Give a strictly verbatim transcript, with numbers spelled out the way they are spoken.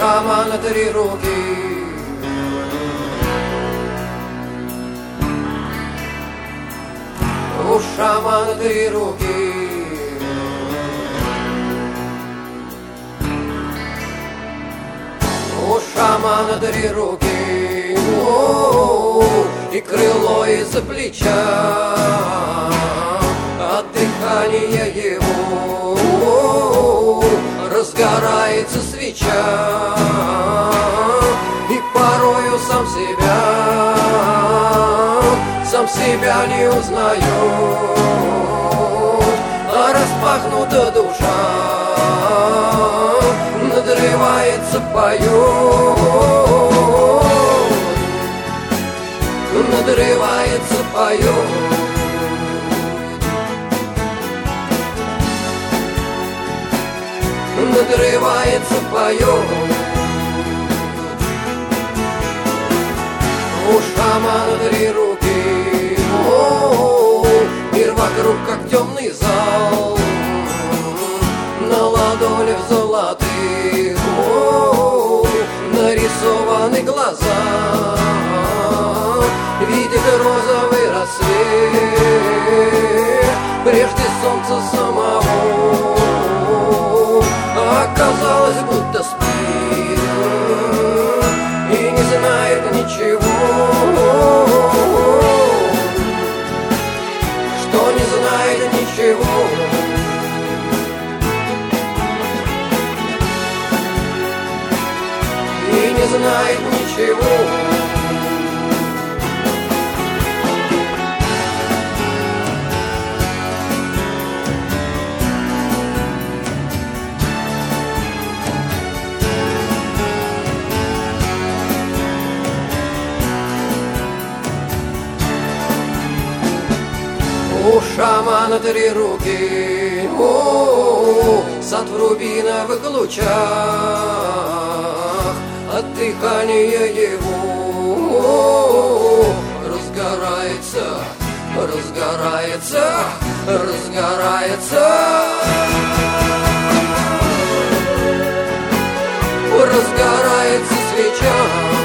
шамана три руки. У шамана три руки. У шамана три руки. О-о-о, и крыло из-за плеча, от дыхания его О-о-о, разгорается свеча, и порою сам себя, сам себя не узнает, а распахнута душа, надрывается, поет, надрывается, поет. Надрывается, поет. У шамана три руки. О-о-о, мир вокруг как темный зал, на ладонях золотых О-о-о, нарисованы глаза, видит розовый рассвет, прежде солнца самого. Оказалось, будто спит и не знает ничего, что не знает ничего. И не знает ничего. У шамана три руки. О-о-о, сад в рубиновых лучах, от дыхания его О-о-о, разгорается, разгорается, разгорается, разгорается свеча.